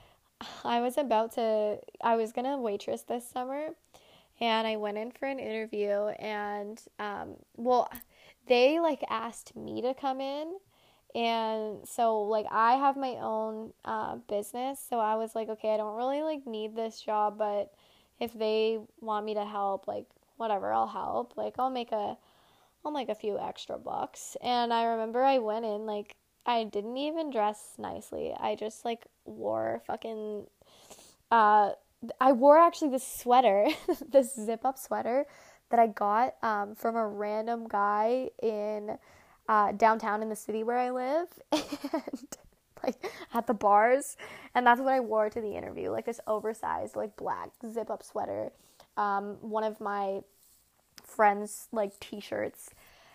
Speaker 1: I was about to, I was gonna waitress this summer, and I went in for an interview, and, um, well, they, like, asked me to come in, and so, like, I have my own, uh, business, so I was like, okay, I don't really, like, need this job, but if they want me to help, like, whatever, I'll help, like, I'll make a, I'll make a few extra bucks, and I remember I went in, like, I didn't even dress nicely, I just, like, wore fucking, uh, I wore actually this sweater, this zip-up sweater that I got um, from a random guy in uh, downtown in the city where I live, and like at the bars, and that's what I wore to the interview, like this oversized, like black zip-up sweater, um, one of my friends' like t-shirts,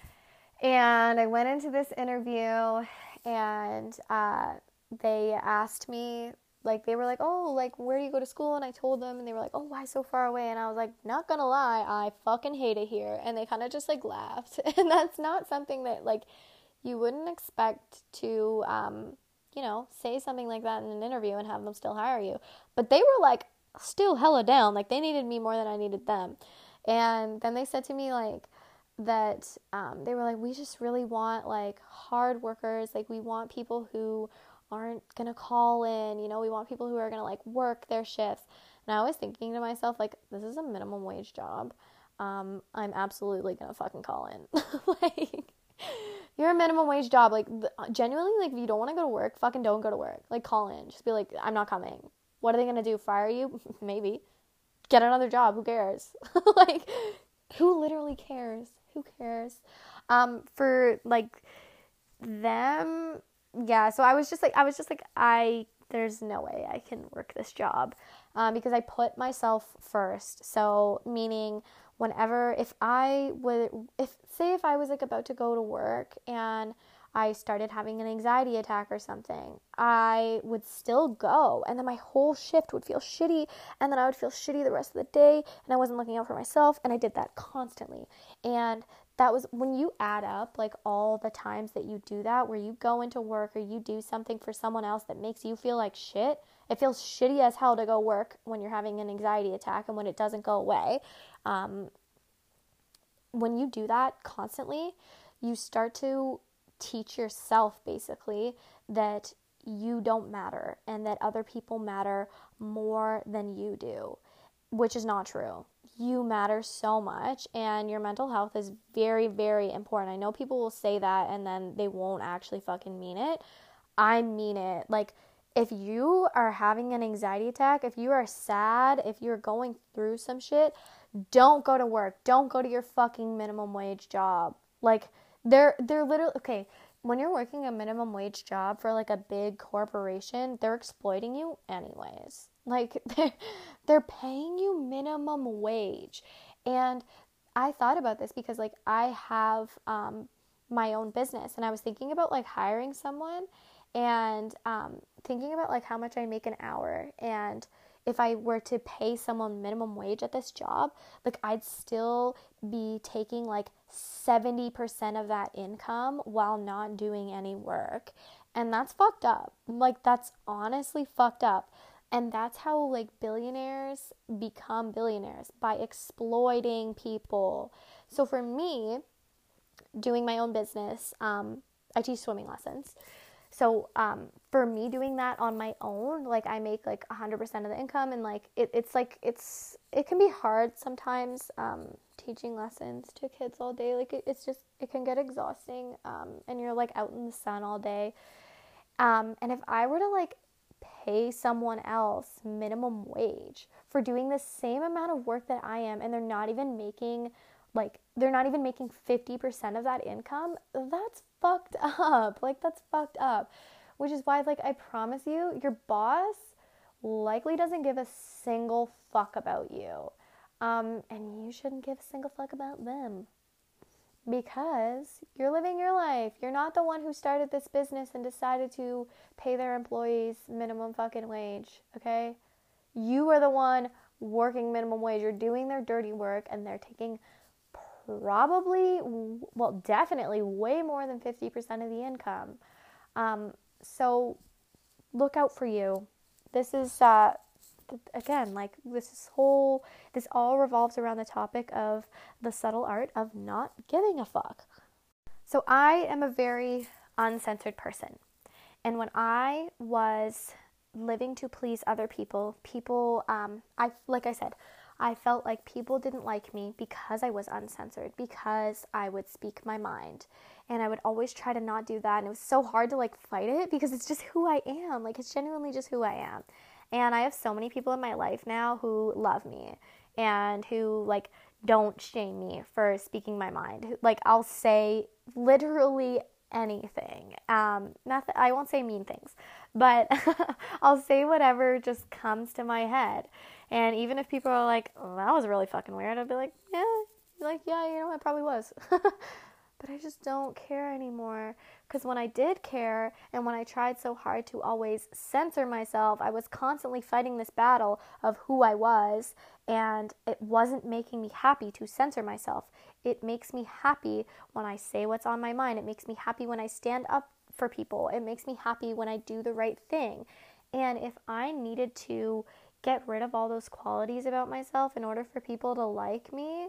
Speaker 1: and I went into this interview, and uh, they asked me, like, they were like, oh, like, where do you go to school? And I told them, and they were like, oh, why so far away? And I was like, not gonna lie, I fucking hate it here. And they kind of just, like, laughed. And that's not something that, like, you wouldn't expect to, um, you know, say something like that in an interview and have them still hire you. But they were, like, still hella down. Like, they needed me more than I needed them. And then they said to me, like, that um, they were like, we just really want, like, hard workers. Like, we want people who aren't going to call in, you know, we want people who are going to, like, work their shifts. And I was thinking to myself, like, this is a minimum wage job. Um, I'm absolutely going to fucking call in. Like, you're a minimum wage job. Like, genuinely, like, if you don't want to go to work, fucking don't go to work. Like, call in. Just be like, I'm not coming. What are they going to do? Fire you? Maybe. Get another job. Who cares? Like, who literally cares? Who cares? Um, for, like, them, yeah, so I was just like, I was just like, I, there's no way I can work this job, um, because I put myself first. So, meaning, whenever, if I would, if, say if I was, like, about to go to work, and I started having an anxiety attack or something, I would still go, and then my whole shift would feel shitty, and then I would feel shitty the rest of the day, and I wasn't looking out for myself, and I did that constantly. And that was, when you add up, like, all the times that you do that, where you go into work or you do something for someone else that makes you feel like shit, it feels shitty as hell to go work when you're having an anxiety attack and when it doesn't go away. Um, when you do that constantly, you start to teach yourself, basically, that you don't matter and that other people matter more than you do, which is not true. You matter so much, and your mental health is very, very important. I know people will say that and then they won't actually fucking mean it. I mean it. Like, if you are having an anxiety attack, if you are sad, if you're going through some shit, don't go to work. Don't go to your fucking minimum wage job. Like, they're, they're literally, okay, when you're working a minimum wage job for, like, a big corporation, they're exploiting you anyways. Like, they're, they're paying you minimum wage. And I thought about this because, like, I have um, my own business, and I was thinking about, like, hiring someone, and um, thinking about, like, how much I make an hour, and if I were to pay someone minimum wage at this job, like, I'd still be taking, like, seventy percent of that income while not doing any work. And that's fucked up. Like, that's honestly fucked up. And that's how, like, billionaires become billionaires, by exploiting people. So for me, doing my own business, um, I teach swimming lessons. So um, for me doing that on my own, like, I make, like, one hundred percent of the income, and, like, it, it's, like, it's, it can be hard sometimes, um, teaching lessons to kids all day. Like, it, it's just, it can get exhausting, um, and you're, like, out in the sun all day. Um, and if I were to, like, pay someone else minimum wage for doing the same amount of work that I am, and they're not even making, like, they're not even making fifty percent of that income, that's fucked up. Like, that's fucked up. Which is why, like, I promise you, your boss likely doesn't give a single fuck about you. Um, and you shouldn't give a single fuck about them. Because you're living your life. You're not the one who started this business and decided to pay their employees minimum fucking wage, okay? You are the one working minimum wage. You're doing their dirty work, and they're taking probably, well, definitely way more than fifty percent of the income. Um, so look out for you. This is, uh, again, like, this is whole, this all revolves around the topic of the subtle art of not giving a fuck. So I am a very uncensored person. And when I was living to please other people, people, um, I, like I said, I felt like people didn't like me because I was uncensored, because I would speak my mind. And I would always try to not do that. And it was so hard to, like, fight it, because it's just who I am. Like, it's genuinely just who I am. And I have so many people in my life now who love me and who, like, don't shame me for speaking my mind. Like, I'll say literally anything. Um, not that, I won't say mean things, but I'll say whatever just comes to my head. And even if people are like, oh, that was really fucking weird, I'll be like, yeah, like, yeah, you know, it probably was. But I just don't care anymore. Because when I did care, and when I tried so hard to always censor myself, I was constantly fighting this battle of who I was, and it wasn't making me happy to censor myself. It makes me happy when I say what's on my mind. It makes me happy when I stand up for people. It makes me happy when I do the right thing. And if I needed to get rid of all those qualities about myself in order for people to like me,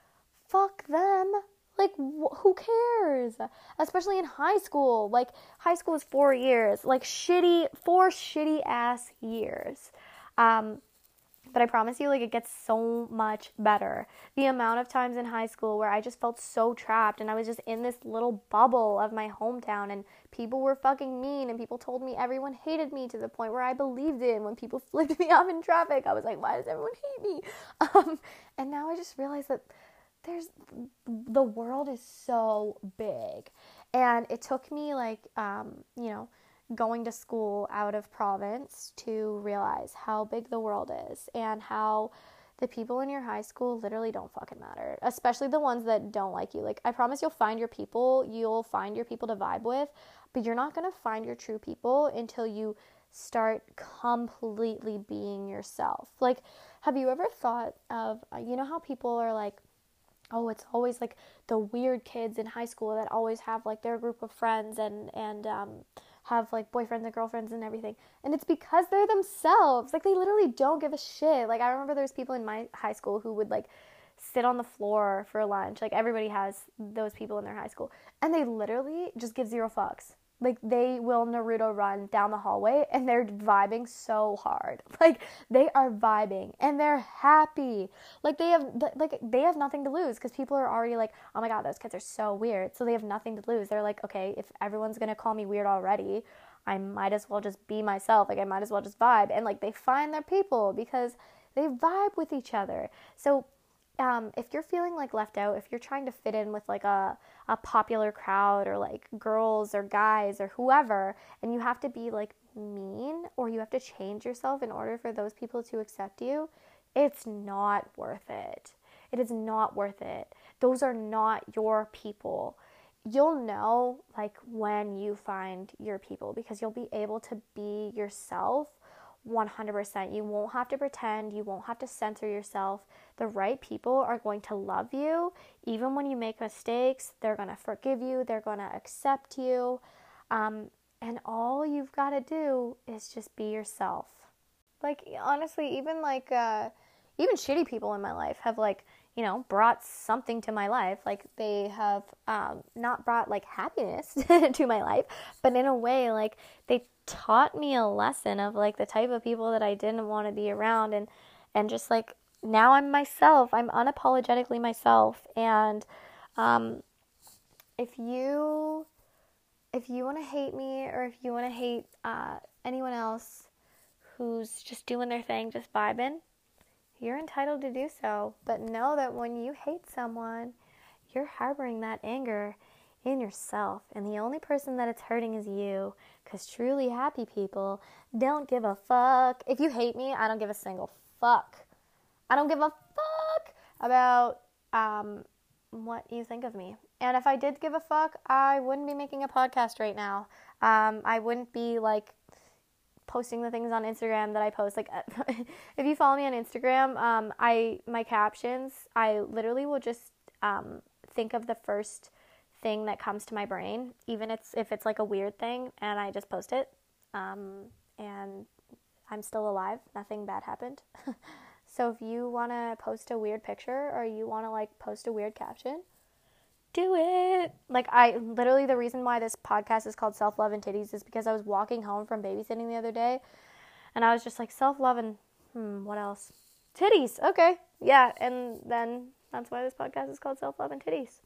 Speaker 1: fuck them. Like, wh- who cares? Especially in high school. Like, high school is four years. Like, shitty, four shitty ass years. Um, but I promise you, like, it gets so much better. The amount of times in high school where I just felt so trapped and I was just in this little bubble of my hometown and people were fucking mean and people told me everyone hated me to the point where I believed it. And when people flipped me off in traffic, I was like, why does everyone hate me? Um, and now I just realized that there's, the world is so big. And it took me like, um, you know, going to school out of province to realize how big the world is and how the people in your high school literally don't fucking matter, especially the ones that don't like you. Like, I promise you'll find your people, you'll find your people to vibe with, but you're not going to find your true people until you start completely being yourself. Like, have you ever thought of, you know how people are like, oh, it's always like the weird kids in high school that always have like their group of friends and, and, um, have like boyfriends and girlfriends and everything. And it's because they're themselves. Like, they literally don't give a shit. Like, I remember there's people in my high school who would like sit on the floor for lunch. Like, everybody has those people in their high school. And they literally just give zero fucks. Like, they will Naruto run down the hallway and they're vibing so hard. Like, they are vibing and they're happy. Like, they have, like, they have nothing to lose because people are already like, oh my God, those kids are so weird. So they have nothing to lose. They're like, okay, if everyone's going to call me weird already, I might as well just be myself. Like, I might as well just vibe. And like, they find their people because they vibe with each other. So Um, if you're feeling like left out, if you're trying to fit in with like a, a popular crowd or like girls or guys or whoever, and you have to be like mean or you have to change yourself in order for those people to accept you, it's not worth it. It is not worth it. Those are not your people. You'll know like when you find your people because you'll be able to be yourself one hundred percent. You won't have to pretend. You won't have to censor yourself. The right people are going to love you. Even when you make mistakes, they're going to forgive you. They're going to accept you. Um, and all you've got to do is just be yourself. Like, honestly, even like, uh, even shitty people in my life have like, you know, brought something to my life. Like, they have um, not brought like happiness to my life, but in a way, like, they taught me a lesson of like the type of people that I didn't want to be around, and and just like now I'm myself. I'm unapologetically myself. And um, if you if you want to hate me or if you want to hate uh, anyone else who's just doing their thing, just vibing, you're entitled to do so. But know that when you hate someone, you're harboring that anger in yourself, and the only person that it's hurting is you, because truly happy people don't give a fuck. If you hate me, I don't give a single fuck. I don't give a fuck about um, what you think of me. And if I did give a fuck, I wouldn't be making a podcast right now. Um, I wouldn't be like posting the things on Instagram that I post. Like, if you follow me on Instagram, um, I my captions, I literally will just um, think of the first thing that comes to my brain, even it's if it's like a weird thing, and I just post it. Um, and I'm still alive. Nothing bad happened. So if you want to post a weird picture or you want to like post a weird caption, do it. Like, I literally, the reason why this podcast is called Self-Love and Titties is because I was walking home from babysitting the other day and I was just like, self-love and hmm, what else? Titties. Okay. Yeah. And then that's why this podcast is called Self-Love and Titties.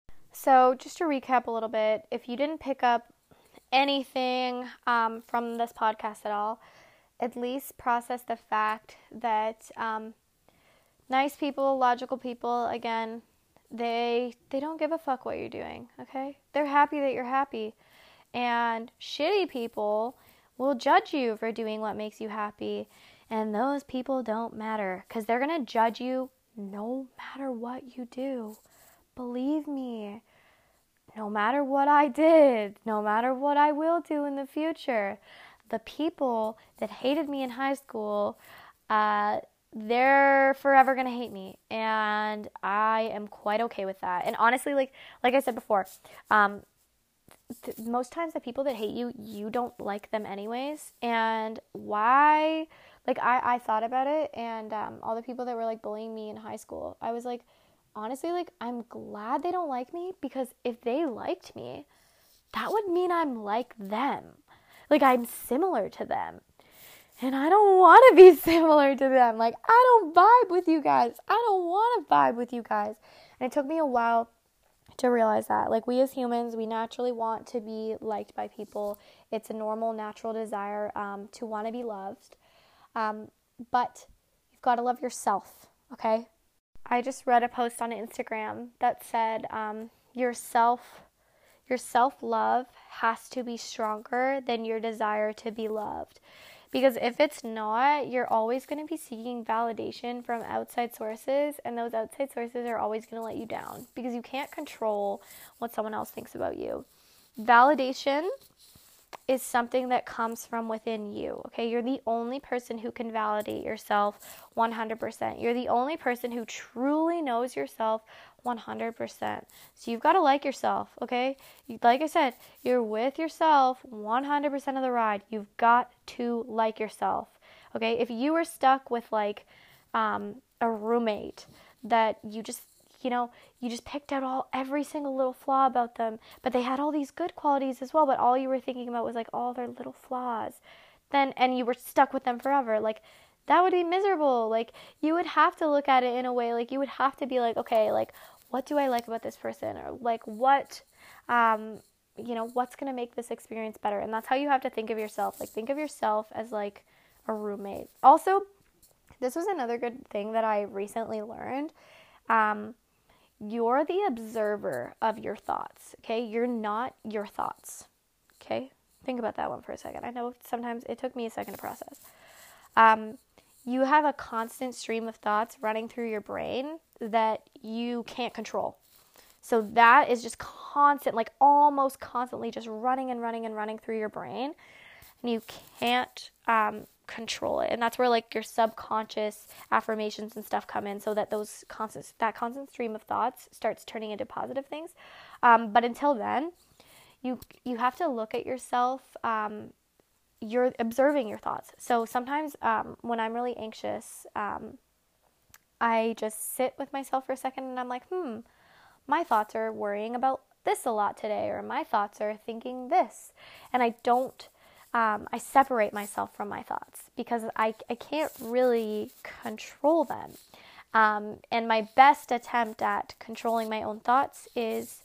Speaker 1: So just to recap a little bit, if you didn't pick up anything um, from this podcast at all, at least process the fact that um, nice people, logical people, again, they they don't give a fuck what you're doing, okay? They're happy that you're happy. And shitty people will judge you for doing what makes you happy. And those people don't matter because they're going to judge you no matter what you do. Believe me, no matter what I did, no matter what I will do in the future, the people that hated me in high school, uh, they're forever going to hate me. And I am quite okay with that. And honestly, like like I said before, um, th- most times the people that hate you, you don't like them anyways. And why Like, I, I thought about it, and um, all the people that were, like, bullying me in high school, I was like, honestly, like, I'm glad they don't like me, because if they liked me, that would mean I'm like them. Like, I'm similar to them. And I don't want to be similar to them. Like, I don't vibe with you guys. I don't want to vibe with you guys. And it took me a while to realize that. Like, we as humans, we naturally want to be liked by people. It's a normal, natural desire um, to want to be loved. Um, but you've got to love yourself, okay? I just read a post on Instagram that said um, your self, your self-love has to be stronger than your desire to be loved. Because if it's not, you're always going to be seeking validation from outside sources, and those outside sources are always going to let you down because you can't control what someone else thinks about you. Validation is something that comes from within you, okay? You're the only person who can validate yourself one hundred percent. You're the only person who truly knows yourself one hundred percent. So you've got to like yourself, okay? You, like I said, you're with yourself one hundred percent of the ride. You've got to like yourself, okay? If you were stuck with, like, um, a roommate that you just, you know, you just picked out all every single little flaw about them, but they had all these good qualities as well, but all you were thinking about was, like, all their little flaws, then, and you were stuck with them forever, like, that would be miserable. Like, you would have to look at it in a way, like, you would have to be like, okay, like, what do I like about this person? Or, like, what, um, you know, what's going to make this experience better? And that's how you have to think of yourself. Like, think of yourself as, like, a roommate. Also, this was another good thing that I recently learned. Um, you're the observer of your thoughts, okay? You're not your thoughts, okay? Think about that one for a second. I know sometimes it took me a second to process. Um, you have a constant stream of thoughts running through your brain that you can't control. So that is just constant, like almost constantly just running and running and running through your brain. And you can't um, control it. And that's where, like, your subconscious affirmations and stuff come in, so that those constant, that constant stream of thoughts starts turning into positive things. Um, but until then, you you have to look at yourself. Um, you're observing your thoughts. So sometimes um, when I'm really anxious, um, I just sit with myself for a second and I'm like, hmm, my thoughts are worrying about this a lot today, or my thoughts are thinking this. And I don't, um, I separate myself from my thoughts because I, I can't really control them. Um, and my best attempt at controlling my own thoughts is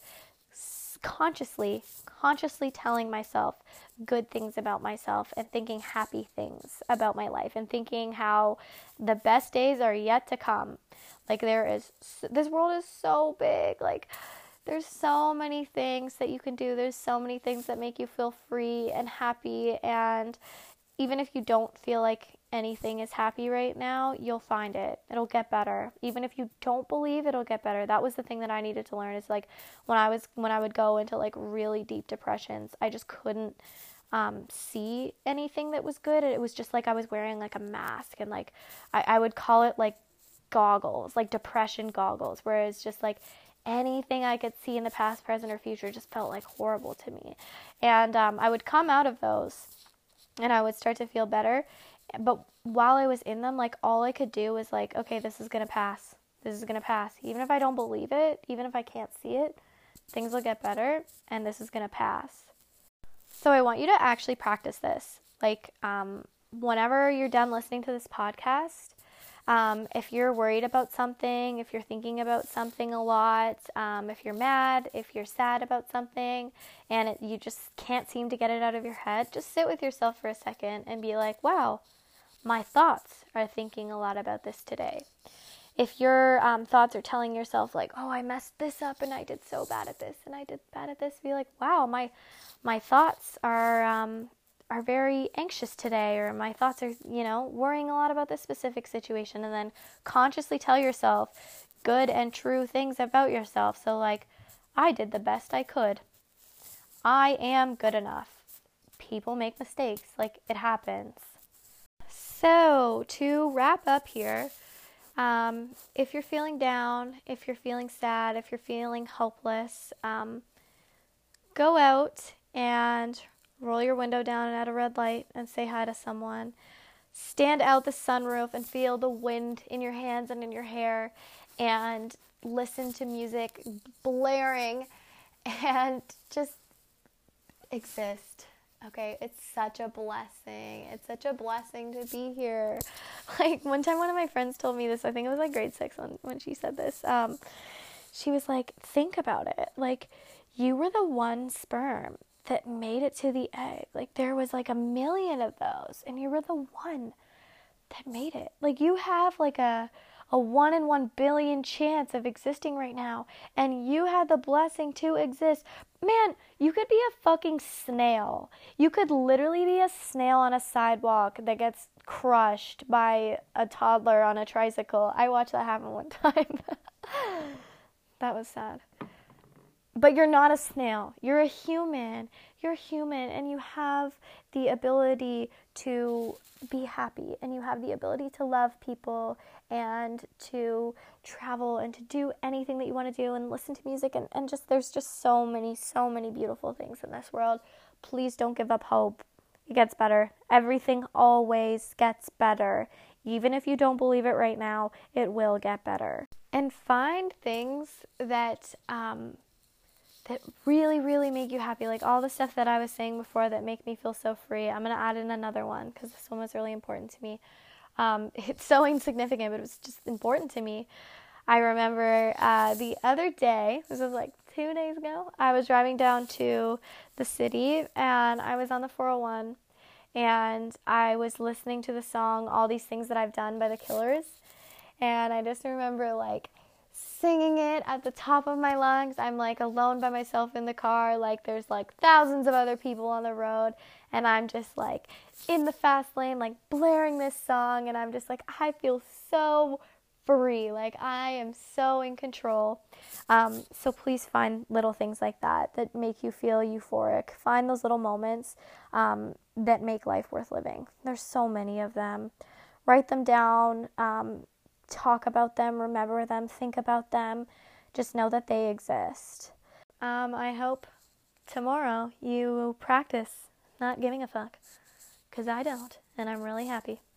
Speaker 1: consciously, consciously telling myself good things about myself and thinking happy things about my life and thinking how the best days are yet to come. Like, there is, this world is so big. Like, there's so many things that you can do. There's so many things that make you feel free and happy. And even if you don't feel like anything is happy right now, you'll find it. It'll get better. Even if you don't believe, it'll get better. That was the thing that I needed to learn, is like when I was, when I would go into like really deep depressions, I just couldn't um, see anything that was good. It was just like I was wearing like a mask, and like I, I would call it like goggles, like depression goggles, where it's just like anything I could see in the past, present, or future just felt like horrible to me. And um, I would come out of those and I would start to feel better. But while I was in them, like all I could do was like, okay, this is going to pass. This is going to pass. Even if I don't believe it, even if I can't see it, things will get better and this is going to pass. So I want you to actually practice this. Like um, whenever you're done listening to this podcast, Um, if you're worried about something, if you're thinking about something a lot, um, if you're mad, if you're sad about something, and it, you just can't seem to get it out of your head, just sit with yourself for a second and be like, wow, my thoughts are thinking a lot about this today. If your um, thoughts are telling yourself like, oh, I messed this up and I did so bad at this and I did bad at this, be like, wow, my my thoughts are um, are very anxious today, or my thoughts are, you know, worrying a lot about this specific situation. And then consciously tell yourself good and true things about yourself. So like, I did the best I could. I am good enough. People make mistakes. Like, it happens. So to wrap up here, um, if you're feeling down, if you're feeling sad, if you're feeling hopeless, um, go out and roll your window down at a red light and say hi to someone. stand out the sunroof and feel the wind in your hands and in your hair and listen to music blaring and just exist. Okay, it's such a blessing. It's such a blessing to be here. Like, one time one of my friends told me this, I think it was like grade six when, when she said this. Um, she was like, think about it. Like, you were the one sperm that made it to the egg. Like, there was like a million of those, and you were the one that made it. Like, you have like a a one in one billion chance of existing right now, and you had the blessing to exist. Man, you could be a fucking snail. You could literally be a snail on a sidewalk that gets crushed by a toddler on a tricycle. I watched that happen one time. That was sad. But you're not a snail. You're a human. You're human, and you have the ability to be happy, and you have the ability to love people and to travel and to do anything that you want to do and listen to music, and, and just there's just so many, so many beautiful things in this world. Please don't give up hope. It gets better. Everything always gets better. Even if you don't believe it right now, it will get better. And find things that um, that really, really make you happy. Like all the stuff that I was saying before that make me feel so free. I'm going to add in another one because this one was really important to me. Um, it's so insignificant, but it was just important to me. I remember uh, the other day, this was like two days ago, I was driving down to the city and I was on the four oh one and I was listening to the song All These Things That I've Done by The Killers. And I just remember like singing it at the top of my lungs. I'm like alone by myself in the car, like there's like thousands of other people on the road, and I'm just like in the fast lane, like blaring this song, and I'm just like, I feel so free, like I am so in control. Um, so please find little things like that that make you feel euphoric. Find those little moments um, that make life worth living. There's so many of them. Write them down. Um, talk about them, remember them, think about them. Just know that they exist. Um, I hope tomorrow you practice not giving a fuck, because I don't, and I'm really happy.